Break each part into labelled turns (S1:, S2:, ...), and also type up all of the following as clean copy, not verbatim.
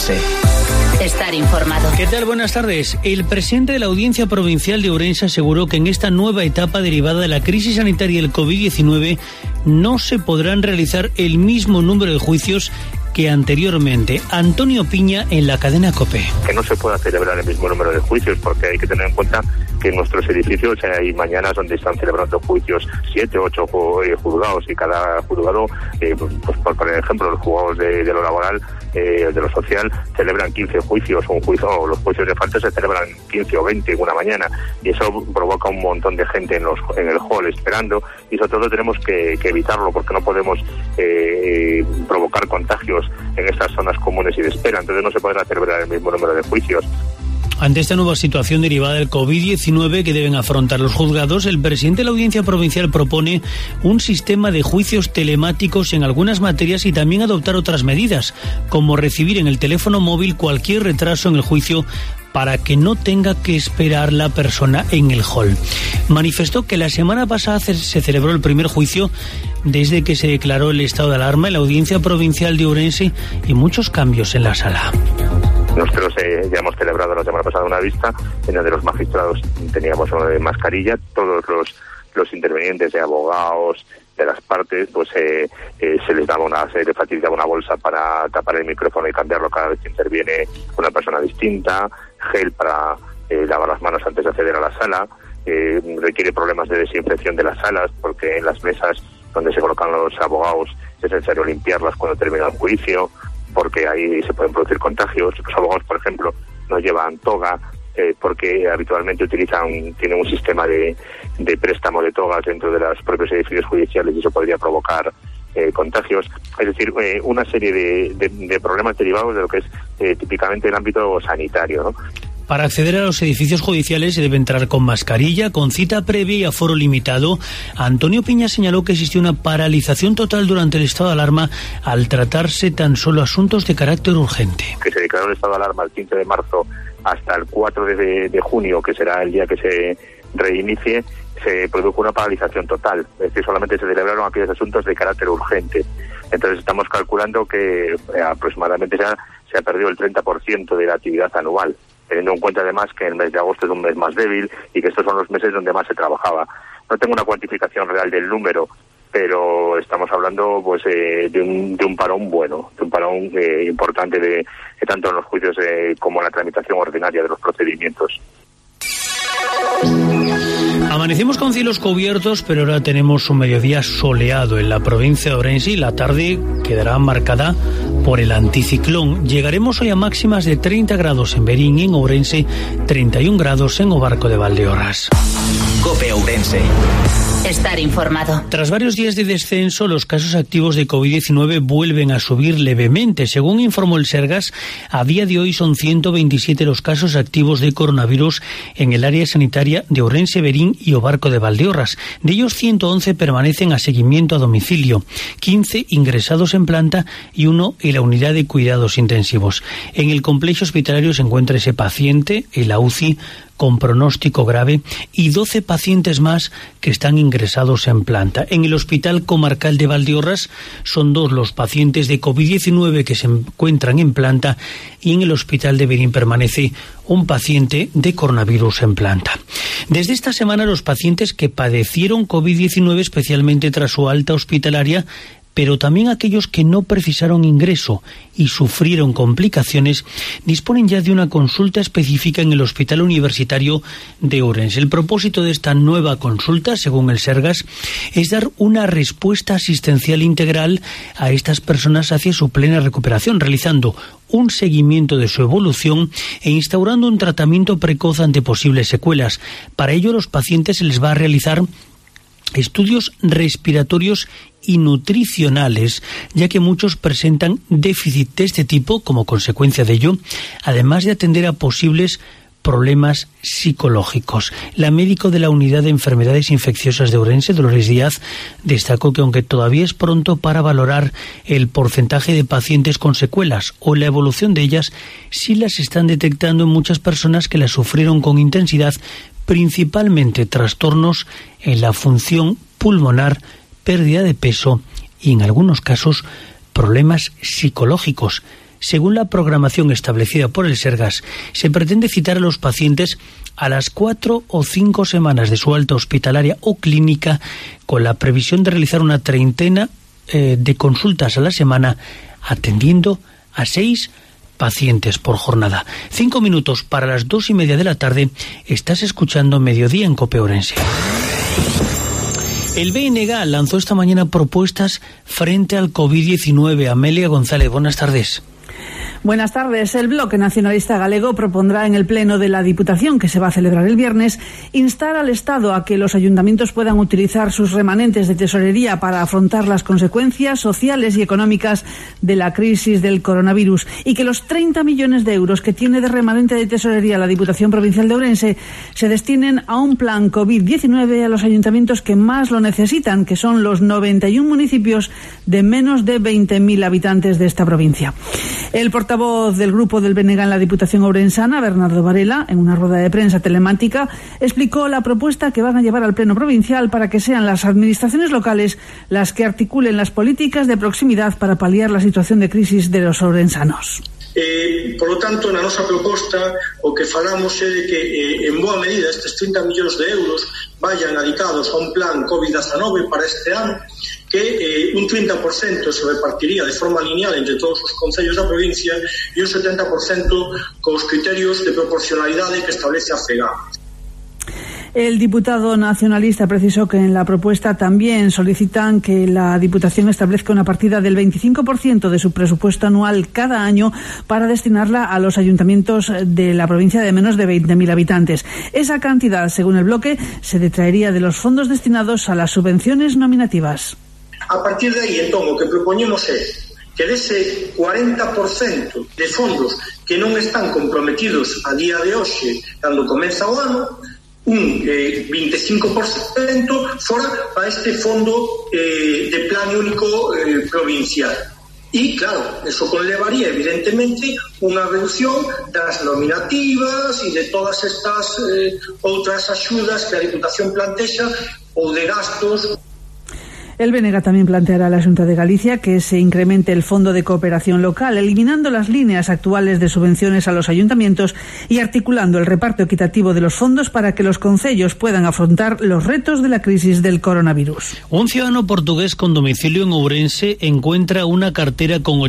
S1: Ourense.
S2: Estar informado.
S3: ¿Qué tal? Buenas tardes. El presidente de la Audiencia Provincial de Ourense aseguró que en esta nueva etapa derivada de la crisis sanitaria del COVID-19 no se podrán realizar el mismo número de juicios que anteriormente. Antonio Piña en la cadena COPE.
S4: Que no se pueda celebrar el mismo número de juicios, porque hay que tener en cuenta que en nuestros edificios hay mañanas donde están celebrando juicios 7, 8 juzgados, y cada juzgado, pues por ejemplo, los juzgados de lo laboral, de lo social, celebran 15 juicios, o los juicios de falta se celebran 15 o 20 en una mañana, y eso provoca un montón de gente en el hall esperando, y sobre todo tenemos que evitarlo, porque no podemos provocar contagios en estas zonas comunes y de espera. Entonces no se podrá celebrar el mismo número de juicios.
S3: Ante esta nueva situación derivada del COVID-19 que deben afrontar los juzgados, el presidente de la Audiencia Provincial propone un sistema de juicios telemáticos en algunas materias y también adoptar otras medidas, como recibir en el teléfono móvil cualquier retraso en el juicio para que no tenga que esperar la persona en el hall. Manifestó que la semana pasada se celebró el primer juicio desde que se declaró el estado de alarma en la Audiencia Provincial de Ourense y muchos cambios en la sala.
S4: Nosotros ya hemos celebrado la semana pasada una vista en donde los magistrados teníamos mascarilla, todos los intervenientes de abogados, de las partes, pues se les facilitaba una bolsa para tapar el micrófono y cambiarlo cada vez que interviene una persona distinta, gel para lavar las manos antes de acceder a la sala, requiere problemas de desinfección de las salas, porque en las mesas donde se colocan los abogados es necesario limpiarlas cuando termina el juicio, porque ahí se pueden producir contagios. Los abogados, por ejemplo, no llevan toga, porque habitualmente tienen un sistema de préstamo de togas dentro de los propios edificios judiciales, y eso podría provocar contagios. Es decir, una serie de problemas derivados de lo que es típicamente el ámbito sanitario, ¿no?
S3: Para acceder a los edificios judiciales se debe entrar con mascarilla, con cita previa y aforo limitado. Antonio Piña señaló que existió una paralización total durante el estado de alarma al tratarse tan solo asuntos de carácter urgente.
S4: Que se declaró el estado de alarma el 15 de marzo hasta el 4 de junio, que será el día que se reinicie, se produjo una paralización total. Es decir, solamente se celebraron aquellos asuntos de carácter urgente. Entonces estamos calculando que aproximadamente se ha perdido el 30% de la actividad anual, teniendo en cuenta además que el mes de agosto es un mes más débil y que estos son los meses donde más se trabajaba. No tengo una cuantificación real del número, pero estamos hablando pues de un parón bueno, de un parón importante de tanto en los juicios como en la tramitación ordinaria de los procedimientos.
S3: Amanecemos con cielos cubiertos, pero ahora tenemos un mediodía soleado en la provincia de Ourense y la tarde quedará marcada por el anticiclón. Llegaremos hoy a máximas de 30 grados en Verín y en Ourense, 31 grados en Obarco de Valdeorras.
S1: COPE Ourense.
S2: Estar informado.
S3: Tras varios días de descenso, los casos activos de COVID-19 vuelven a subir levemente. Según informó el Sergas, a día de hoy son 127 los casos activos de coronavirus en el área sanitaria de Ourense, Verín y Obarco de Valdeorras. De ellos, 111 permanecen a seguimiento a domicilio, 15 ingresados en planta y 1 en la unidad de cuidados intensivos. En el complejo hospitalario se encuentra ese paciente en la UCI con pronóstico grave y 12 pacientes más que están ingresados en planta. En el Hospital Comarcal de Valdeorras son 2 los pacientes de COVID-19 que se encuentran en planta, y en el Hospital de Verín permanece un paciente de coronavirus en planta. Desde esta semana, los pacientes que padecieron COVID-19, especialmente tras su alta hospitalaria, pero también aquellos que no precisaron ingreso y sufrieron complicaciones, disponen ya de una consulta específica en el Hospital Universitario de Ourense. El propósito de esta nueva consulta, según el Sergas, es dar una respuesta asistencial integral a estas personas hacia su plena recuperación, realizando un seguimiento de su evolución e instaurando un tratamiento precoz ante posibles secuelas. Para ello, a los pacientes se les va a realizar estudios respiratorios y nutricionales, ya que muchos presentan déficit de este tipo como consecuencia de ello, además de atender a posibles problemas psicológicos. La médico de la Unidad de Enfermedades Infecciosas de Ourense, Dolores Díaz, destacó que aunque todavía es pronto para valorar el porcentaje de pacientes con secuelas o la evolución de ellas, sí las están detectando en muchas personas que las sufrieron con intensidad, principalmente trastornos en la función pulmonar, pérdida de peso y en algunos casos problemas psicológicos. Según la programación establecida por el Sergas, se pretende citar a los pacientes a las 4 o 5 semanas de su alta hospitalaria o clínica, con la previsión de realizar una treintena de consultas a la semana, atendiendo a 6 pacientes por jornada. 5 minutos para las 2:30 de la tarde. Estás escuchando Mediodía en COPE Ourense. El BNG lanzó esta mañana propuestas frente al COVID-19. Amelia González, buenas tardes.
S5: Buenas tardes. El Bloque Nacionalista Galego propondrá en el Pleno de la Diputación, que se va a celebrar el viernes, instar al Estado a que los ayuntamientos puedan utilizar sus remanentes de tesorería para afrontar las consecuencias sociales y económicas de la crisis del coronavirus, y que los 30 millones de euros que tiene de remanente de tesorería la Diputación Provincial de Ourense se destinen a un plan COVID-19 a los ayuntamientos que más lo necesitan, que son los 91 municipios de menos de 20.000 habitantes de esta provincia. El portavoz del grupo del BNG en la Diputación ourensana, Bernardo Varela, en una rueda de prensa telemática, explicó la propuesta que van a llevar al Pleno Provincial para que sean las administraciones locales las que articulen las políticas de proximidade para paliar la situación de crisis de los ourensanos.
S6: Por lo tanto, na nosa proposta o que falamos é de que en boa medida estes 30 millóns de euros vayan dedicados a un plan COVID-19 para este ano, que un 30% se repartiría de forma lineal entre todos os concellos da provincia e un 70% cos criterios de proporcionalidade que establece a FEGA.
S5: El diputado nacionalista precisó que en la propuesta también solicitan que la Diputación establezca una partida del 25% de su presupuesto anual cada año para destinarla a los ayuntamientos de la provincia de menos de 20.000 habitantes. Esa cantidad, según el bloque, se detraería de los fondos destinados a las subvenciones nominativas.
S6: A partir de aí, entón, o que propoñemos é que dese 40% de fondos que non están comprometidos a día de hoxe, cando comeza o ano, un 25% fora para este fondo de plan único provincial. E, claro, eso conlevaría, evidentemente, unha reducción das nominativas e de todas estas outras axudas que a Diputación plantexa ou de gastos.
S5: El BNG también planteará a la Xunta de Galicia que se incremente el Fondo de Cooperación Local, eliminando las líneas actuales de subvenciones a los ayuntamientos y articulando el reparto equitativo de los fondos para que los concellos puedan afrontar los retos de la crisis del coronavirus.
S3: Un ciudadano portugués con domicilio en Ourense encuentra una cartera con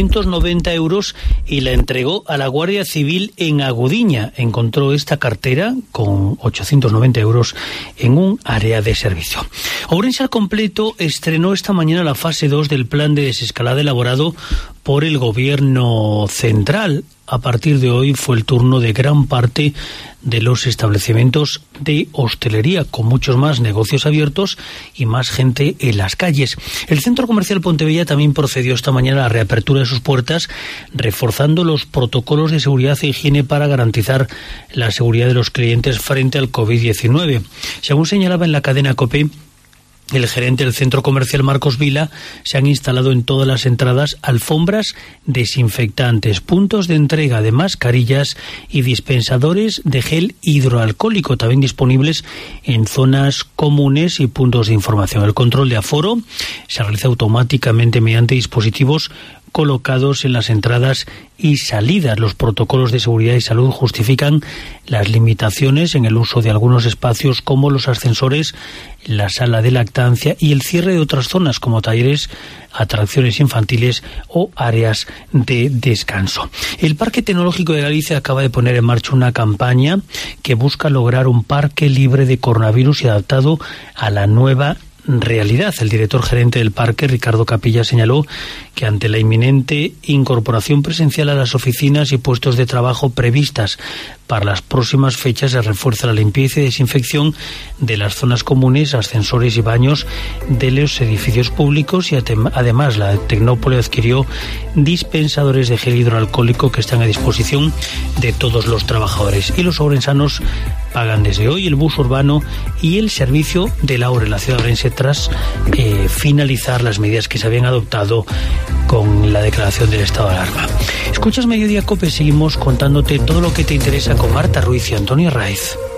S3: 890 euros y la entregó a la Guardia Civil en Agudiña. Encontró esta cartera con 890 euros en un área de servicio. Ourense al completo estrenó esta mañana la fase 2 del plan de desescalada elaborado por el Gobierno central. A partir de hoy fue el turno de gran parte de los establecimientos de hostelería, con muchos más negocios abiertos y más gente en las calles. El Centro Comercial Pontevella también procedió esta mañana a la reapertura de sus puertas, reforzando los protocolos de seguridad e higiene para garantizar la seguridad de los clientes frente al COVID-19. Según señalaba en la cadena COPE, el gerente del centro comercial Marcos Vila, se han instalado en todas las entradas alfombras desinfectantes, puntos de entrega de mascarillas y dispensadores de gel hidroalcohólico, también disponibles en zonas comunes y puntos de información. El control de aforo se realiza automáticamente mediante dispositivos colocados en las entradas y salidas. Los protocolos de seguridad y salud justifican las limitaciones en el uso de algunos espacios como los ascensores, la sala de lactancia y el cierre de otras zonas como talleres, atracciones infantiles o áreas de descanso. El Parque Tecnológico de Galicia acaba de poner en marcha una campaña que busca lograr un parque libre de coronavirus y adaptado a la nueva realidad. El director gerente del parque, Ricardo Capilla, señaló que ante la inminente incorporación presencial a las oficinas y puestos de trabajo previstas para las próximas fechas, se refuerza la limpieza y desinfección de las zonas comunes, ascensores y baños de los edificios públicos, y además la Tecnópole adquirió dispensadores de gel hidroalcohólico que están a disposición de todos los trabajadores. Y los ourensanos pagan desde hoy el bus urbano y el servicio de la hora en la ciudad de Ourense tras finalizar las medidas que se habían adoptado con la declaración del estado de alarma. Escuchas Mediodía COPE, seguimos contándote todo lo que te interesa con Marta Ruiz y Antonio Raiz.